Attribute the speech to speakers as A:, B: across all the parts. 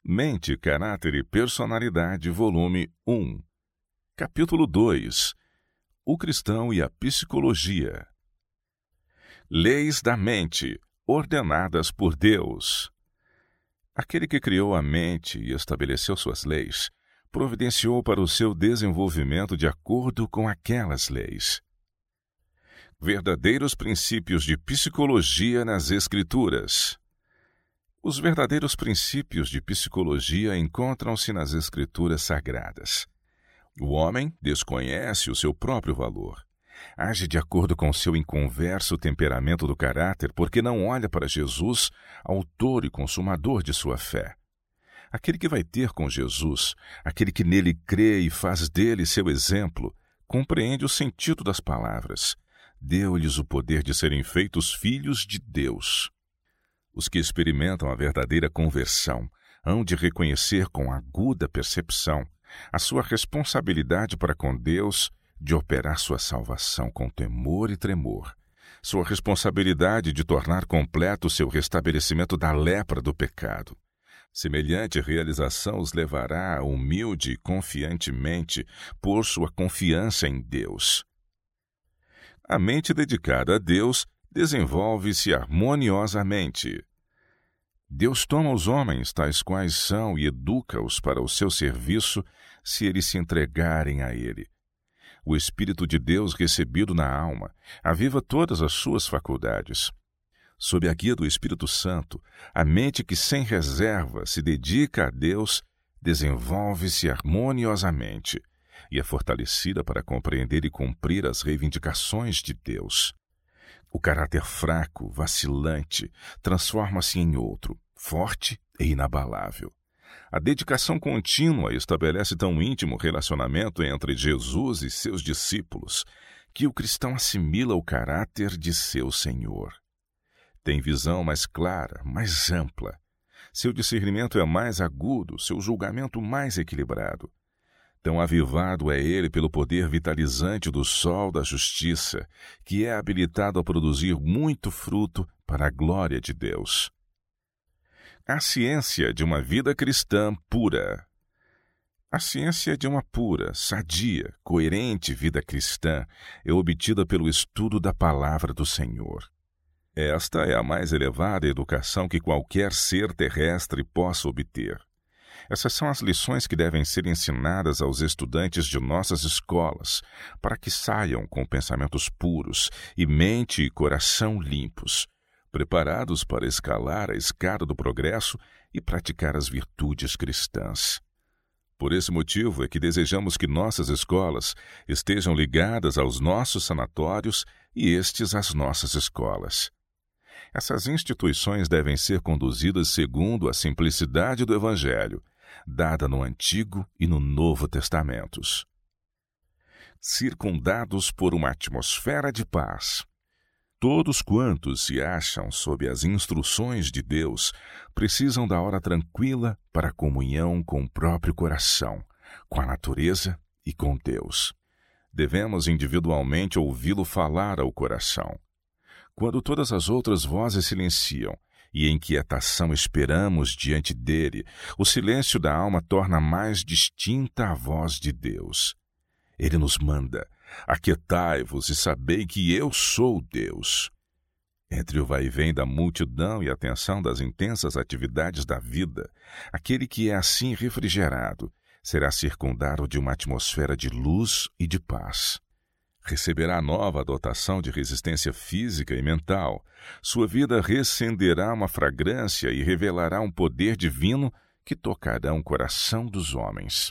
A: Mente, Caráter e Personalidade, volume 1. Capítulo 2. O cristão e a psicologia. Leis da mente, ordenadas por Deus. Aquele que criou a mente e estabeleceu suas leis, providenciou para o seu desenvolvimento de acordo com aquelas leis. Verdadeiros princípios de psicologia nas Escrituras. Os verdadeiros princípios de psicologia encontram-se nas Escrituras Sagradas. O homem desconhece o seu próprio valor. Age de acordo com seu inconverso temperamento do caráter porque não olha para Jesus, autor e consumador de sua fé. Aquele que vai ter com Jesus, aquele que nele crê e faz dele seu exemplo, compreende o sentido das palavras. Deu-lhes o poder de serem feitos filhos de Deus. Os que experimentam a verdadeira conversão hão de reconhecer com aguda percepção a sua responsabilidade para com Deus de operar sua salvação com temor e tremor, sua responsabilidade de tornar completo o seu restabelecimento da lepra do pecado. Semelhante realização os levará a humilde e confiantemente pôr sua confiança em Deus. A mente dedicada a Deus desenvolve-se harmoniosamente. Deus toma os homens tais quais são e educa-os para o seu serviço se eles se entregarem a Ele. O Espírito de Deus recebido na alma aviva todas as suas faculdades. Sob a guia do Espírito Santo, a mente que sem reserva se dedica a Deus desenvolve-se harmoniosamente e é fortalecida para compreender e cumprir as reivindicações de Deus. O caráter fraco, vacilante, transforma-se em outro, forte e inabalável. A dedicação contínua estabelece tão íntimo relacionamento entre Jesus e seus discípulos que o cristão assimila o caráter de seu Senhor. Tem visão mais clara, mais ampla. Seu discernimento é mais agudo, seu julgamento mais equilibrado. Tão avivado é ele pelo poder vitalizante do sol da justiça, que é habilitado a produzir muito fruto para a glória de Deus. A ciência de uma vida cristã pura. A ciência de uma pura, sadia, coerente vida cristã é obtida pelo estudo da palavra do Senhor. Esta é a mais elevada educação que qualquer ser terrestre possa obter. Essas são as lições que devem ser ensinadas aos estudantes de nossas escolas, para que saiam com pensamentos puros e mente e coração limpos, preparados para escalar a escada do progresso e praticar as virtudes cristãs. Por esse motivo é que desejamos que nossas escolas estejam ligadas aos nossos sanatórios e estes às nossas escolas. Essas instituições devem ser conduzidas segundo a simplicidade do Evangelho, dada no Antigo e no Novo Testamentos. Circundados por uma atmosfera de paz. Todos quantos se acham sob as instruções de Deus precisam da hora tranquila para a comunhão com o próprio coração, com a natureza e com Deus. Devemos individualmente ouvi-lo falar ao coração. Quando todas as outras vozes silenciam e em quietação esperamos diante dele, o silêncio da alma torna mais distinta a voz de Deus. Ele nos manda: aquietai-vos e sabei que eu sou Deus. Entre o vai-vém da multidão e a tensão das intensas atividades da vida, aquele que é assim refrigerado será circundado de uma atmosfera de luz e de paz. Receberá nova dotação de resistência física e mental. Sua vida recenderá uma fragrância e revelará um poder divino que tocará o coração dos homens.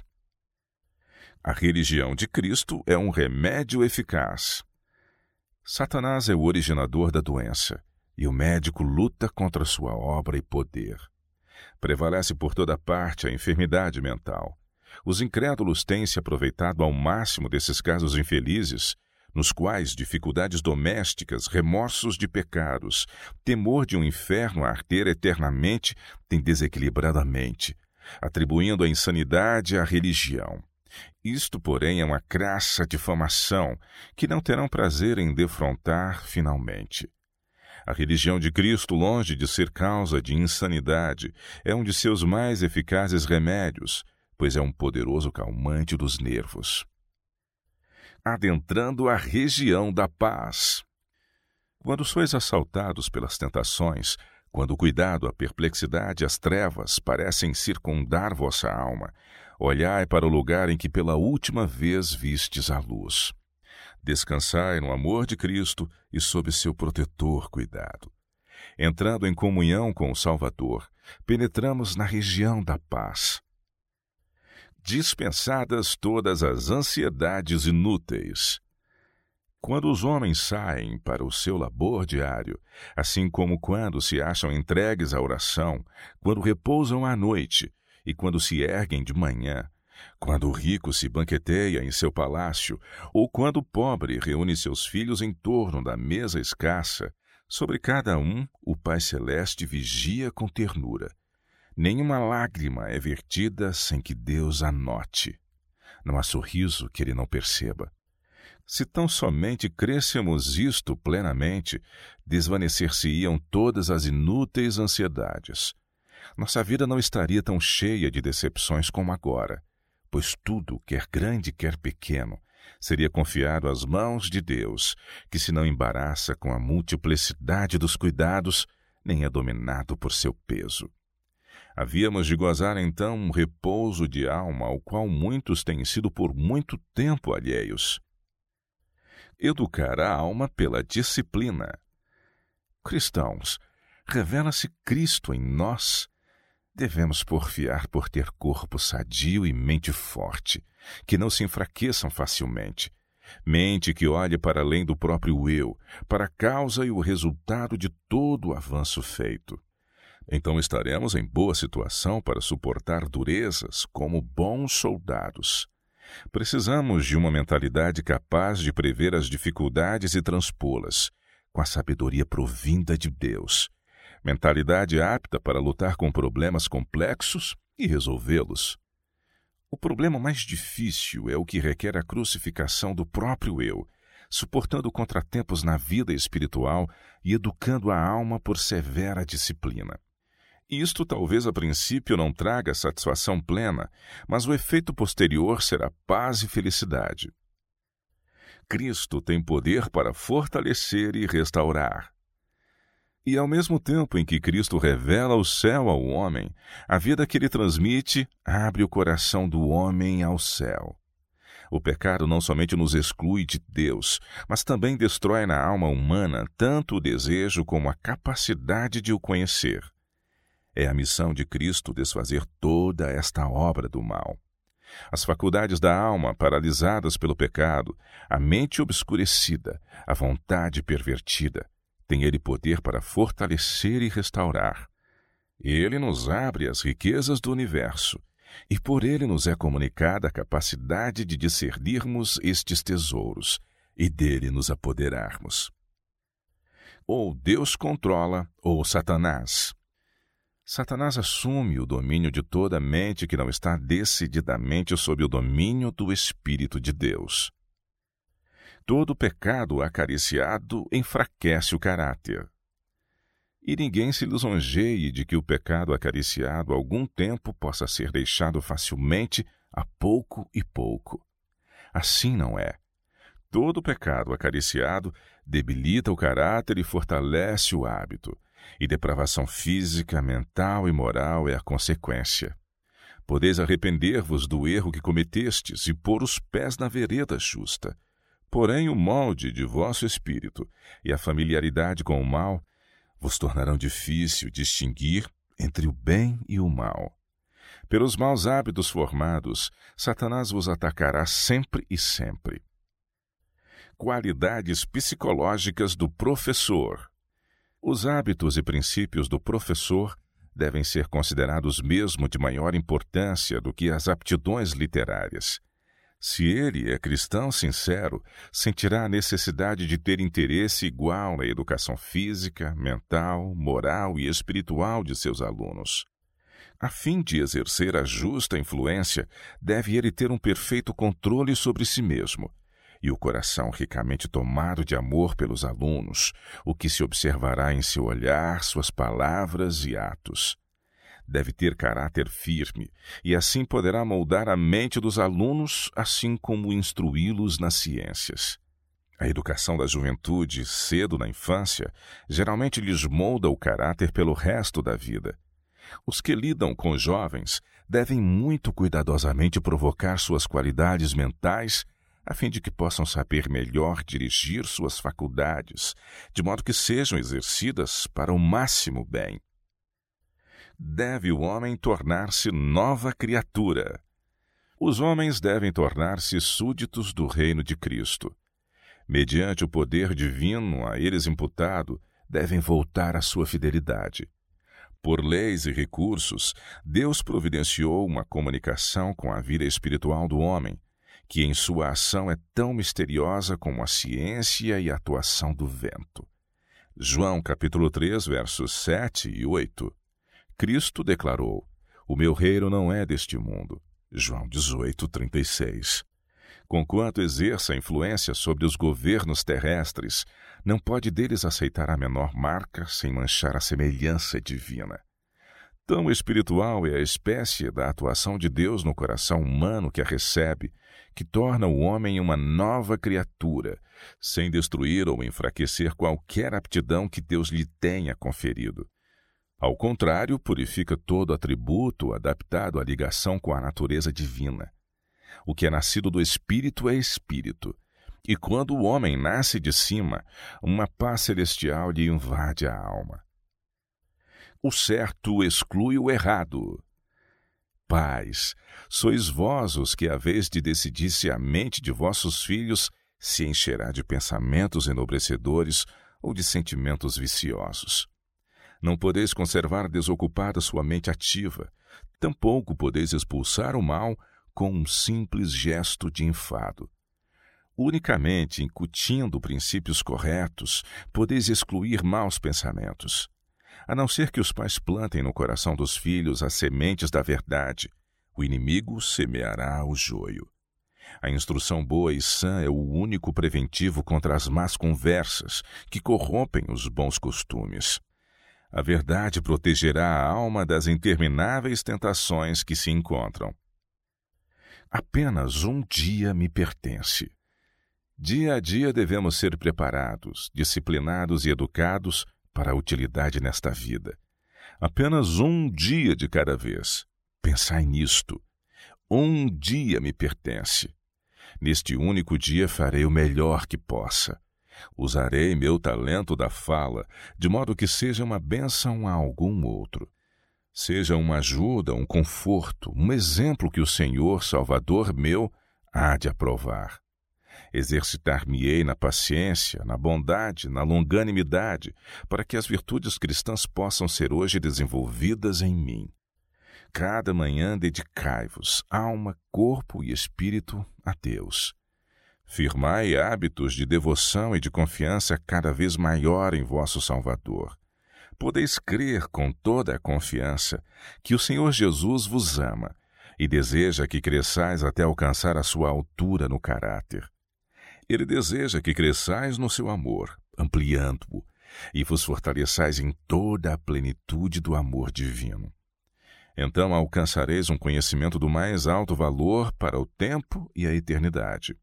A: A religião de Cristo é um remédio eficaz. Satanás é o originador da doença, e o médico luta contra sua obra e poder. Prevalece por toda parte a enfermidade mental. Os incrédulos têm se aproveitado ao máximo desses casos infelizes, nos quais dificuldades domésticas, remorsos de pecados, temor de um inferno a arder eternamente têm desequilibrado a mente, atribuindo a insanidade à religião. Isto, porém, é uma crassa difamação que não terão prazer em defrontar finalmente. A religião de Cristo, longe de ser causa de insanidade, é um de seus mais eficazes remédios, pois é um poderoso calmante dos nervos. Adentrando a região da paz. Quando sois assaltados pelas tentações, quando o cuidado, a perplexidade e as trevas parecem circundar vossa alma, olhai para o lugar em que pela última vez vistes a luz. Descansai no amor de Cristo e sob seu protetor cuidado. Entrando em comunhão com o Salvador, penetramos na região da paz. Dispensadas todas as ansiedades inúteis. Quando os homens saem para o seu labor diário, assim como quando se acham entregues à oração, quando repousam à noite e quando se erguem de manhã, quando o rico se banqueteia em seu palácio, ou quando o pobre reúne seus filhos em torno da mesa escassa, sobre cada um o Pai Celeste vigia com ternura. Nenhuma lágrima é vertida sem que Deus a note. Não há sorriso que ele não perceba. Se tão somente crêssemos isto plenamente, desvanecer-se-iam todas as inúteis ansiedades. Nossa vida não estaria tão cheia de decepções como agora, pois tudo, quer grande, quer pequeno, seria confiado às mãos de Deus, que se não embaraça com a multiplicidade dos cuidados, nem é dominado por seu peso. Havíamos de gozar então um repouso de alma ao qual muitos têm sido por muito tempo alheios. Educar a alma pela disciplina. Cristãos, revela-se Cristo em nós. Devemos porfiar por ter corpo sadio e mente forte, que não se enfraqueçam facilmente. Mente que olhe para além do próprio eu, para a causa e o resultado de todo o avanço feito. Então estaremos em boa situação para suportar durezas como bons soldados. Precisamos de uma mentalidade capaz de prever as dificuldades e transpô-las, com a sabedoria provinda de Deus. Mentalidade apta para lutar com problemas complexos e resolvê-los. O problema mais difícil é o que requer a crucificação do próprio eu, suportando contratempos na vida espiritual e educando a alma por severa disciplina. Isto talvez a princípio não traga satisfação plena, mas o efeito posterior será paz e felicidade. Cristo tem poder para fortalecer e restaurar. E ao mesmo tempo em que Cristo revela o céu ao homem, a vida que ele transmite abre o coração do homem ao céu. O pecado não somente nos exclui de Deus, mas também destrói na alma humana tanto o desejo como a capacidade de o conhecer. É a missão de Cristo desfazer toda esta obra do mal. As faculdades da alma paralisadas pelo pecado, a mente obscurecida, a vontade pervertida, tem ele poder para fortalecer e restaurar. Ele nos abre as riquezas do universo, e por ele nos é comunicada a capacidade de discernirmos estes tesouros e dele nos apoderarmos. Ou Deus controla, ou Satanás. Satanás assume o domínio de toda mente que não está decididamente sob o domínio do Espírito de Deus. Todo pecado acariciado enfraquece o caráter. E ninguém se lisonjeie de que o pecado acariciado algum tempo possa ser deixado facilmente a pouco e pouco. Assim não é. Todo pecado acariciado debilita o caráter e fortalece o hábito. E depravação física, mental e moral é a consequência. Podeis arrepender-vos do erro que cometestes e pôr os pés na vereda justa. Porém, o molde de vosso espírito e a familiaridade com o mal vos tornarão difícil distinguir entre o bem e o mal. Pelos maus hábitos formados, Satanás vos atacará sempre e sempre. Qualidades psicológicas do professor. Os hábitos e princípios do professor devem ser considerados mesmo de maior importância do que as aptidões literárias. Se ele é cristão sincero, sentirá a necessidade de ter interesse igual na educação física, mental, moral e espiritual de seus alunos. A fim de exercer a justa influência, deve ele ter um perfeito controle sobre si mesmo, e o coração ricamente tomado de amor pelos alunos, o que se observará em seu olhar, suas palavras e atos. Deve ter caráter firme, e assim poderá moldar a mente dos alunos, assim como instruí-los nas ciências. A educação da juventude, cedo na infância, geralmente lhes molda o caráter pelo resto da vida. Os que lidam com jovens devem muito cuidadosamente provocar suas qualidades mentais, a fim de que possam saber melhor dirigir suas faculdades, de modo que sejam exercidas para o máximo bem. Deve o homem tornar-se nova criatura. Os homens devem tornar-se súditos do reino de Cristo. Mediante o poder divino a eles imputado, devem voltar à sua fidelidade. Por leis e recursos, Deus providenciou uma comunicação com a vida espiritual do homem, que em sua ação é tão misteriosa como a ciência e a atuação do vento. João capítulo 3, versos 7 e 8. Cristo declarou: "O meu reino não é deste mundo." João 18, 36. Conquanto exerça influência sobre os governos terrestres, não pode deles aceitar a menor marca sem manchar a semelhança divina. Tão espiritual é a espécie da atuação de Deus no coração humano que a recebe, que torna o homem uma nova criatura, sem destruir ou enfraquecer qualquer aptidão que Deus lhe tenha conferido. Ao contrário, purifica todo atributo adaptado à ligação com a natureza divina. O que é nascido do Espírito é Espírito, e quando o homem nasce de cima, uma paz celestial lhe invade a alma. O certo exclui o errado. Pais, sois vós os que haveis de decidir se a mente de vossos filhos se encherá de pensamentos enobrecedores ou de sentimentos viciosos. Não podeis conservar desocupada sua mente ativa, tampouco podeis expulsar o mal com um simples gesto de enfado. Unicamente incutindo princípios corretos, podeis excluir maus pensamentos. A não ser que os pais plantem no coração dos filhos as sementes da verdade, o inimigo semeará o joio. A instrução boa e sã é o único preventivo contra as más conversas que corrompem os bons costumes. A verdade protegerá a alma das intermináveis tentações que se encontram. Apenas um dia me pertence. Dia a dia devemos ser preparados, disciplinados e educados para a utilidade nesta vida. Apenas um dia de cada vez. Pensai nisto. Um dia me pertence. Neste único dia farei o melhor que possa. Usarei meu talento da fala, de modo que seja uma bênção a algum outro. Seja uma ajuda, um conforto, um exemplo que o Senhor, Salvador meu, há de aprovar. Exercitar-me-ei na paciência, na bondade, na longanimidade, para que as virtudes cristãs possam ser hoje desenvolvidas em mim. Cada manhã dedicai-vos, alma, corpo e espírito, a Deus. Firmai hábitos de devoção e de confiança cada vez maior em vosso Salvador. Podeis crer com toda a confiança que o Senhor Jesus vos ama e deseja que cresçais até alcançar a sua altura no caráter. Ele deseja que cresçais no seu amor, ampliando-o, e vos fortaleçais em toda a plenitude do amor divino. Então alcançareis um conhecimento do mais alto valor para o tempo e a eternidade.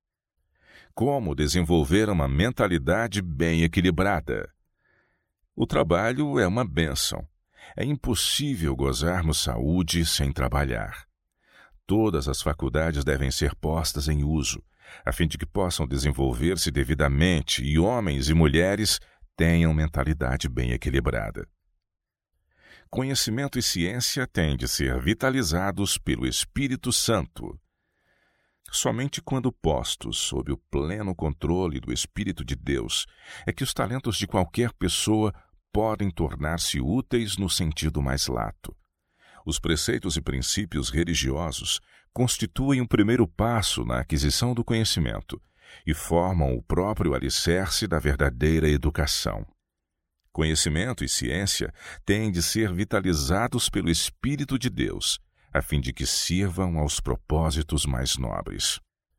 A: Como desenvolver uma mentalidade bem equilibrada? O trabalho é uma bênção. É impossível gozarmos saúde sem trabalhar. Todas as faculdades devem ser postas em uso, a fim de que possam desenvolver-se devidamente e homens e mulheres tenham mentalidade bem equilibrada. Conhecimento e ciência têm de ser vitalizados pelo Espírito Santo. Somente quando postos sob o pleno controle do Espírito de Deus é que os talentos de qualquer pessoa podem tornar-se úteis no sentido mais lato. Os preceitos e princípios religiosos constituem o primeiro passo na aquisição do conhecimento e formam o próprio alicerce da verdadeira educação. Conhecimento e ciência têm de ser vitalizados pelo Espírito de Deus, a fim de que sirvam aos propósitos mais nobres.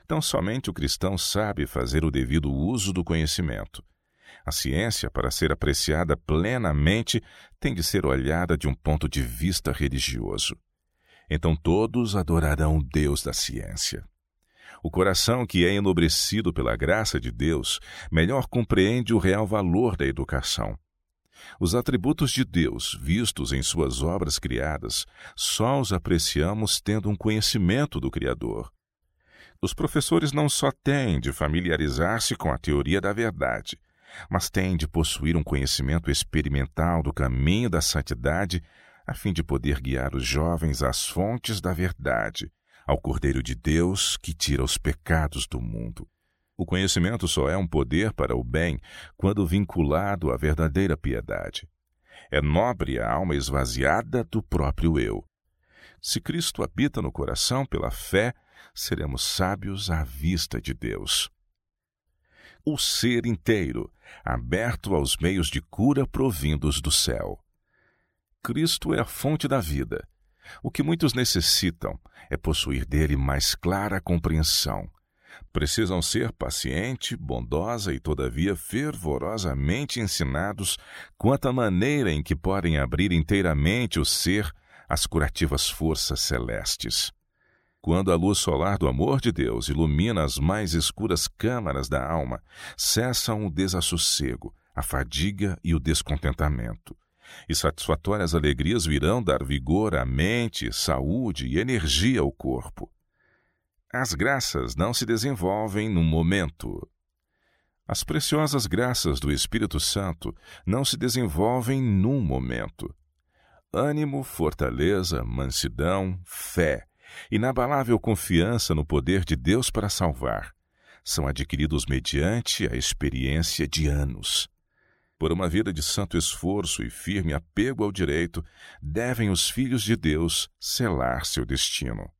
A: Então, somente o cristão sabe fazer o devido uso do conhecimento. A ciência, para ser apreciada plenamente, tem de ser olhada de um ponto de vista religioso. Então todos adorarão o Deus da ciência. O coração que é enobrecido pela graça de Deus melhor compreende o real valor da educação. Os atributos de Deus, vistos em suas obras criadas, só os apreciamos tendo um conhecimento do Criador. Os professores não só têm de familiarizar-se com a teoria da verdade, mas têm de possuir um conhecimento experimental do caminho da santidade, a fim de poder guiar os jovens às fontes da verdade, ao Cordeiro de Deus que tira os pecados do mundo. O conhecimento só é um poder para o bem quando vinculado à verdadeira piedade. É nobre a alma esvaziada do próprio eu. Se Cristo habita no coração pela fé, seremos sábios à vista de Deus. O ser inteiro, aberto aos meios de cura provindos do céu. Cristo é a fonte da vida. O que muitos necessitam é possuir dele mais clara compreensão. Precisam ser paciente, bondosa e, todavia, fervorosamente ensinados quanto à maneira em que podem abrir inteiramente o ser às curativas forças celestes. Quando a luz solar do amor de Deus ilumina as mais escuras câmaras da alma, cessam o desassossego, a fadiga e o descontentamento. E satisfatórias alegrias virão dar vigor à mente, saúde e energia ao corpo. As graças não se desenvolvem num momento. As preciosas graças do Espírito Santo não se desenvolvem num momento. Ânimo, fortaleza, mansidão, fé, inabalável confiança no poder de Deus para salvar, são adquiridos mediante a experiência de anos. Por uma vida de santo esforço e firme apego ao direito, devem os filhos de Deus selar seu destino.